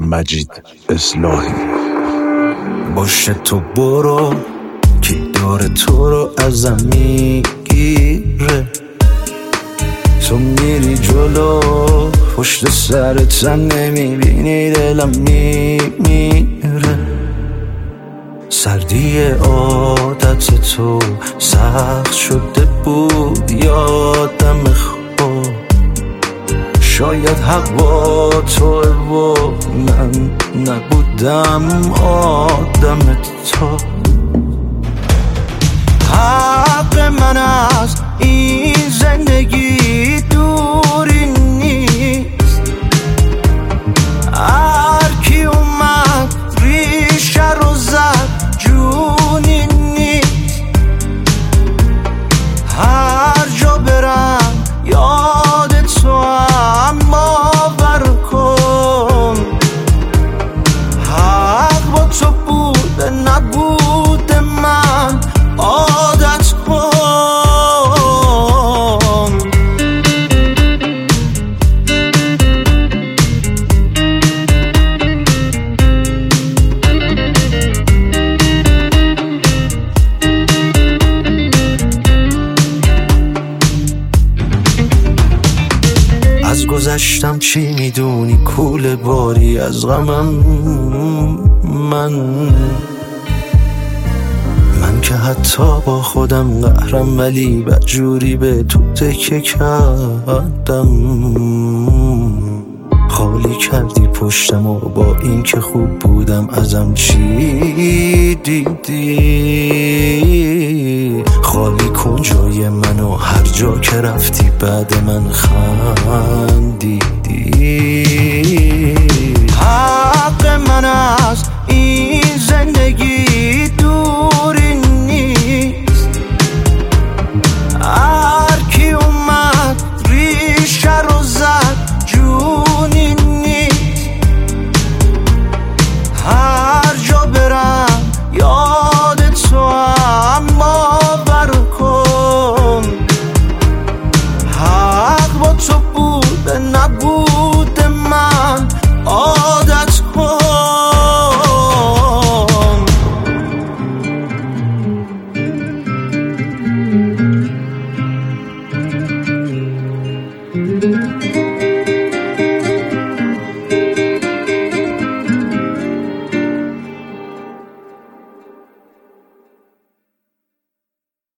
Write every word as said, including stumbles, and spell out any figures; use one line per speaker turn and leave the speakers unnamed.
مجید اصلاحی.
باشه تو برو کی داره تو رو ازم میگیره، تو میری جلو پشت سرت نمیبینی دلم میمیره. سردی عادت تو سخت شده بود یادم خوب، شاید حق با توه و من نبودم آدم تو. حق من از این زندگی دوری نیست، هر کی اومد ریشه رو زد جونی نیست. هر جا برم یاد تو هم باور کن، حق با تو بوده نبوده من عادت کن. از گذشتم چی میدونی کوله باری از غمم من من که حتی با خودم قهرم ولی بدجوری به تو تکه کردم. خالی کردی پشتم و با این که خوب بودم ازم چی دیدی. خالی کن جای منو هر جا که رفتی بعد من خندیدی.